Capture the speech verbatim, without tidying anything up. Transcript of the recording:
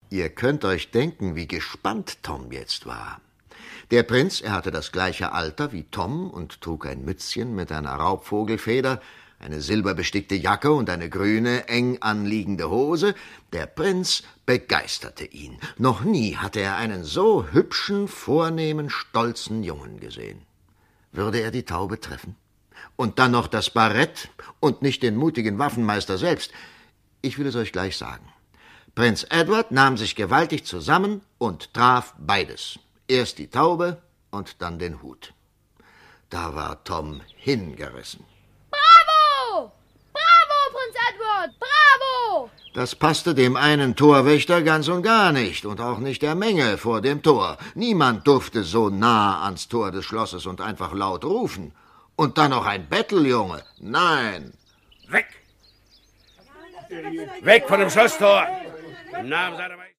Ihr könnt euch denken, wie gespannt Tom jetzt war. Der Prinz, er hatte das gleiche Alter wie Tom und trug ein Mützchen mit einer Raubvogelfeder, eine silberbestickte Jacke und eine grüne, eng anliegende Hose. Der Prinz begeisterte ihn. Noch nie hatte er einen so hübschen, vornehmen, stolzen Jungen gesehen. Würde er die Taube treffen? Und dann noch das Barett und nicht den mutigen Waffenmeister selbst. Ich will es euch gleich sagen. Prinz Edward nahm sich gewaltig zusammen und traf beides. Erst die Taube und dann den Hut. Da war Tom hingerissen. Bravo! Bravo, Prinz Edward! Bravo! Das passte dem einen Torwächter ganz und gar nicht und auch nicht der Menge vor dem Tor. Niemand durfte so nah ans Tor des Schlosses und einfach laut rufen. Und dann noch ein Betteljunge. Nein! Weg! Weg von dem Schlosstor! Im Namen seiner